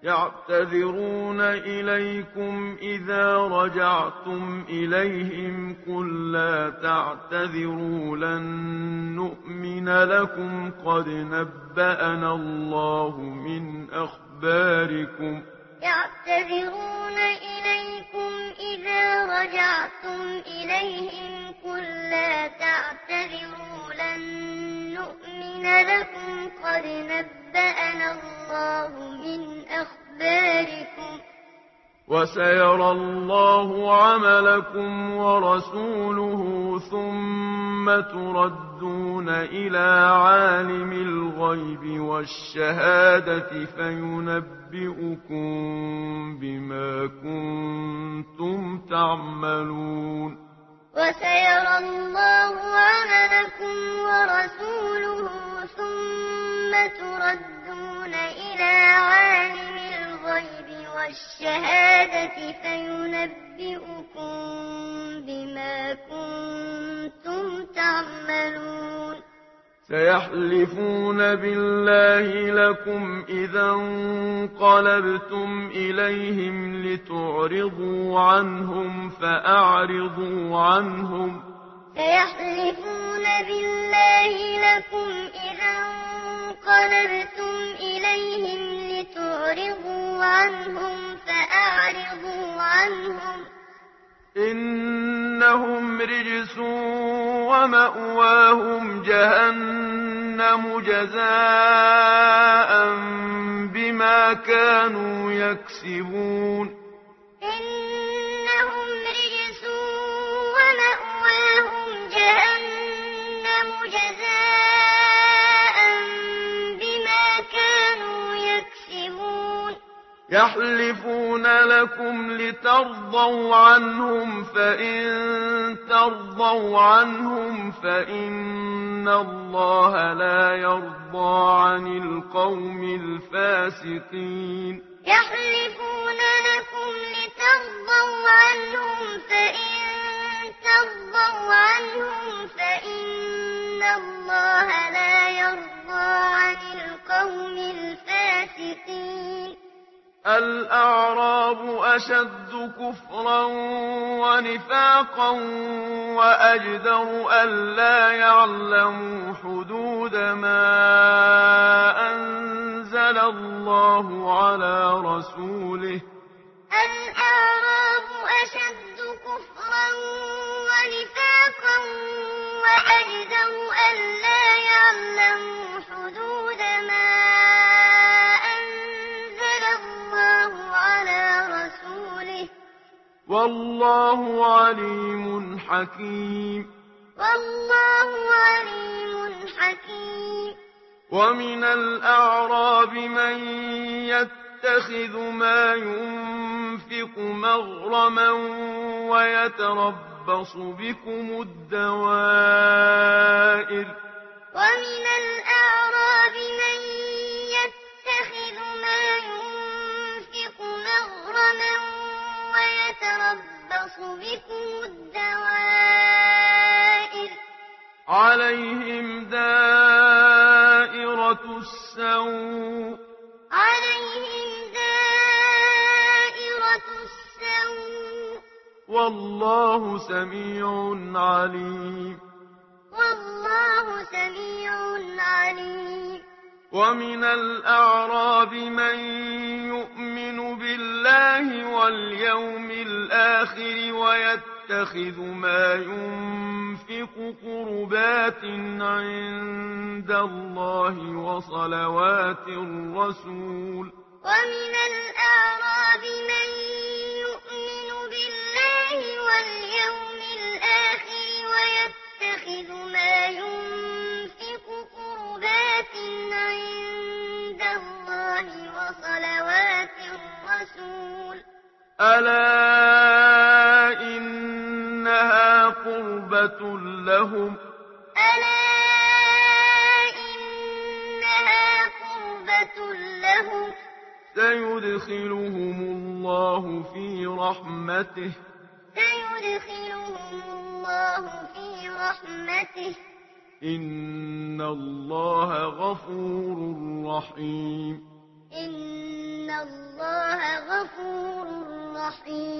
يعتذرون إليكم إذا رجعتم إليهم قل لا تعتذروا لن نؤمن لكم قد نبأنا الله من أخباركم يعتذرون إليكم إذا رجعتم إليهم قل لا تعتذروا لن نؤمن لكم قد نبأنا الله من أخباركم وسيرى الله عملكم ورسوله ثم تردون إلى عالم الغيب والشهادة فينبئكم بما كنتم تعملون وسيرى الله عملكم ورسوله ثم تردون إلى عالم الغيب والشهادة فينبئكم بما كنتم تعملون سيحلفون بالله لكم إذا انقلبتم إليهم لتعرضوا عنهم فأعرضوا عنهم سيحلفون بالله لكم إذا انقلبتم إليهم لتعرضوا عنهم فأعرضوا عنهم إنهم رجس ومأواهم جهنم جزاء بما كانوا يكسبون إنهم رجس ومأواهم جهنم جزاء بما كانوا يكسبون يحلفون لكم لترضوا عنهم فإن ترضوا عنهم فإن الله لا يرضى عن القوم الفاسقين يحلفون لكم لترضوا عنهم فإن ترضوا عنهم فإن الله لا يرضى عن القوم الفاسقين الأعراب أشد كفرا ونفاقا وأجدر ألا يعلموا حدود ما أنزل الله على رسوله الأعراب أشد كفرا ونفاقا وأجدر ألا يعلموا حدود ما والله عليم حكيم والله عليم حكيم ومن الأعراب من يتخذ ما ينفق مغرما ويتربص بكم الدوائر ومن الأعراب من يتخذ ما ينفق مغرما ويتربص بكم الدوائر عليهم دائرة السوء والله سميع عليم ومن الأعراب من يؤمن بالله واليوم الآخر ويتخذ ما ينفق قربات عند الله وصلوات الرسول ومن الأعراب من يؤمن بالله واليوم الآخر ويتخذ ما ينفق قربات عند الله وصلوات الرسول ألا إنها قربة لهم سيدخلهم الله في رحمته إن الله غفور رحيم الله غفور رحيم